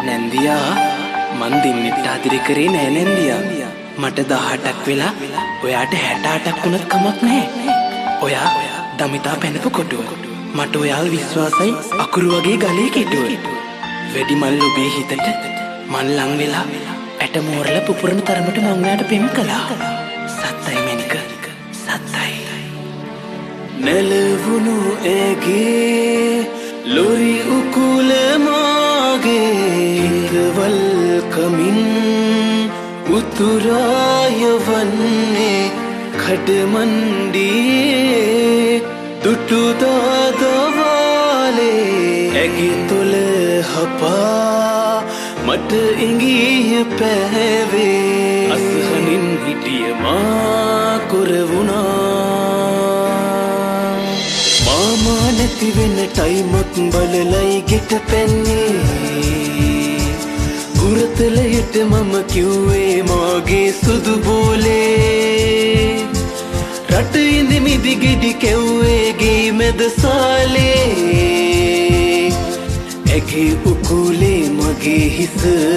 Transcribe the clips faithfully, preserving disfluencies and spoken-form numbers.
නැන්දියා මන් දින්නෙට ආදිරි කරේ නෑ නැන්දියා. මට දහඅටක් වෙලා ඔයාට හැටඅටක් වුණත් කමක් නැහැ. ඔයා දමිතා පැනපු කොටුව. මට ඔයාව විශ්වාසයි අකුරු වගේ ගලේ කෙටුව. වැඩි මල් ඔබේ හිතට මන් ලං වෙලා ඇට මෝරල පුපුරන තරමට මං ඔයාට පෙම් කළා. සත්තයි මැනික සත්තයි. නැලවුණු ඇගේ ලොරි උකුල මාගේ හිතවල් කමින් උතුරාය වන්නේ කඩමණ්ඩියේ දුටුදාදවාලේ ඇගේ තොල හපා මට ඉඟිය පැහැවේ අසහනින් හිටිය මා කොර වුණා. මාමා නැති වෙන ටයිමක් බලලයි ගෙට පැන්නේ. උරතලයට මම කිව්වේ මාගේ සුදු බෝලේ. රට ඉඳි මිදි ගෙඩි කැව්වේ ගේ මැද සාලේ. ඇගේ උකුලේ මගේ හිස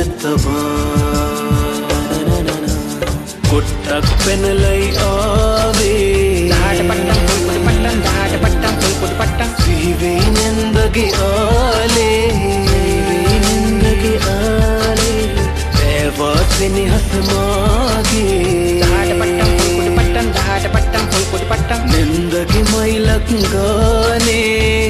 තබා කොට්ටක් පැනලයි ආවේ. දහට පට්ටම් පොල් පොඩි පට්ටම් දහට පට්ටම් පොල් පොඩි පට්ටම් සිහිවේ නැන්දගේ ආලේ. නැන්දගේ ආලේ පැවාසෙනි හස මාගේ. දහට පට්ටම් පොල් පොඩි පට්ටම් දහට පට්ටම් පොල් පොඩි පට්ටම් නැන්දගේ මයිලක් ගානේ.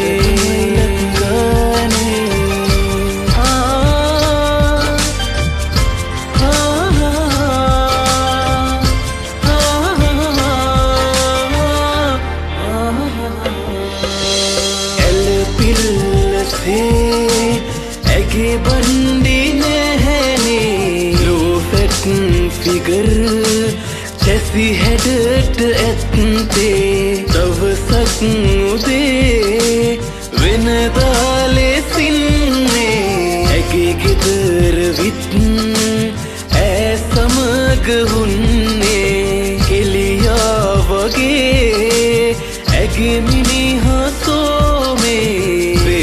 ඇගේ බන්ඩි නැහැනේ ලෝ ෆැට් ෆිගර් චැසි හැඩට ඇත්තේ දවසක් උදේ වෙනදාලේ සින්නේ. ඇගේ ගෙදර විත් ඈ සමග හුන්නේ කෙලියා වගේ. ඇගේ මිනිහා සෝමේ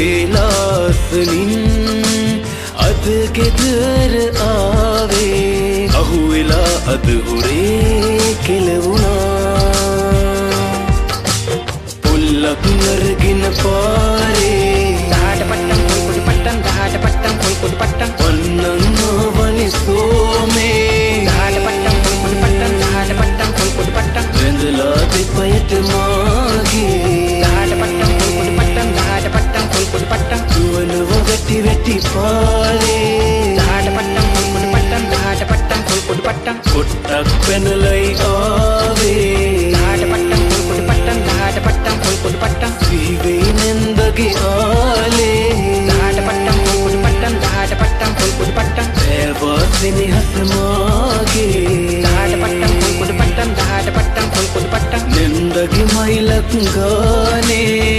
අද ගෙදර ආවේ. අහුවෙලා අද හොරේ කෙලවුණා. පොල්ලක් අරගෙන පාරේ දහට පට්ටම් පොල් පොඩි පට්ටම් දහට පට්ටම් පොල් පොඩි පට්ටම් වන්නන් ආවනේ සෝමේ. දහට පට්ටම් පොල් පොඩි පට්ටම් දහට පට්ටම් පොල් පොඩි පට්ටම් වැඳලා දෙපයට මාගේ. දහට පට්ටම් පොල් පොඩි පට්ටම් දහට පට්ටම් පොල් පොඩි පට්ටම් දුවනව වැටි වැටි පාරේ. දහට පට්ටම් පොල් පොඩි පට්ටම් දහට පට්ටම් පොල් පොඩි පට්ටම් කොට්ටක් පැනලයි ආවේ. දහට පට්ටම් පොල් පොඩි පට්ටම් දහට පට්ටම් පොල් පොඩි පට්ටම් සිහිවේ නැන්දගේ ආලේ. දහට පට්ටම් පොල් පොඩි පට්ටම් දහට පට්ටම් පොල් පොඩි පට්ටම් පැවාසෙනි හස මාගේ. දහට පට්ටම් පොල් පොඩි පට්ටම් දහට පට්ටම් පොල් පොඩි පට්ටම් නැන්දගේ මයිලක් ගානේ.